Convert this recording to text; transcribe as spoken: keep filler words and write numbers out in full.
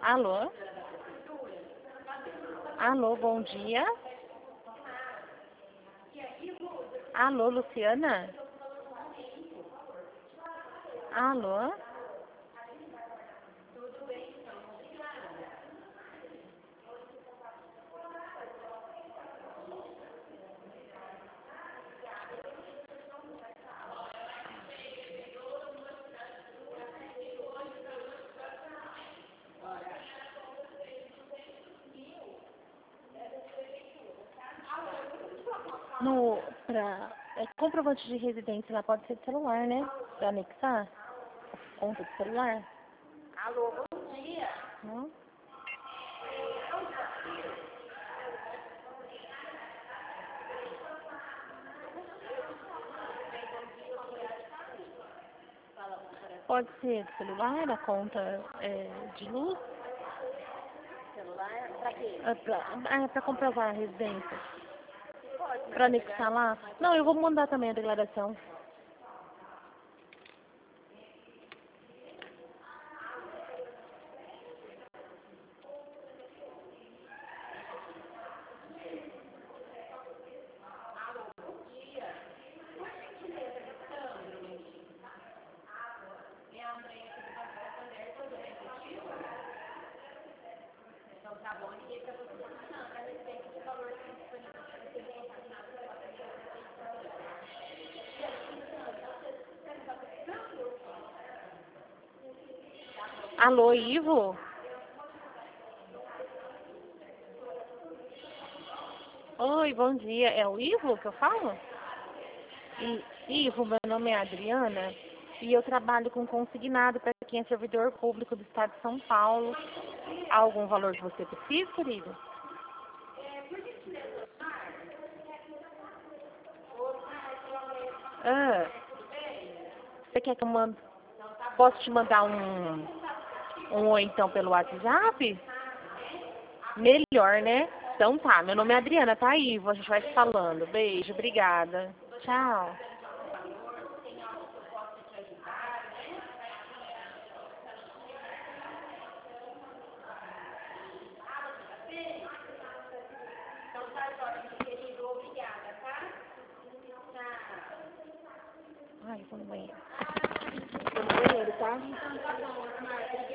Alô? Alô, bom dia. Alô, Luciana? Alô? No, pra, é, comprovante de residência lá pode ser de celular, né? Pra anexar? Conta de celular? Alô, bom dia. Não? Pode ser de celular, a conta é, de luz? Celular, pra quê? É pra, é pra comprovar a residência. Pode, Pra anexar lá? Não, eu vou mandar também a declaração. então tá bom. Liguei pra você semana a respeito do valor que você disponível para Alô, Ivo? Oi, bom dia. É o Ivo que eu falo? I, Ivo, meu nome é Adriana e eu trabalho com consignado para quem é servidor público do Estado de São Paulo. Há algum valor que você precisa, querido? Ah, você quer que eu mande? Posso te mandar um, um oi então pelo WhatsApp? Melhor, né? Então tá, meu nome é Adriana, tá, Ivo? A gente vai se falando. Beijo, obrigada. Tchau. Então tá, Jorge, querido, obrigada, tá? Tchau. Ai, vou no banheiro. Tô no banheiro, tá? Então tá bom, Marta.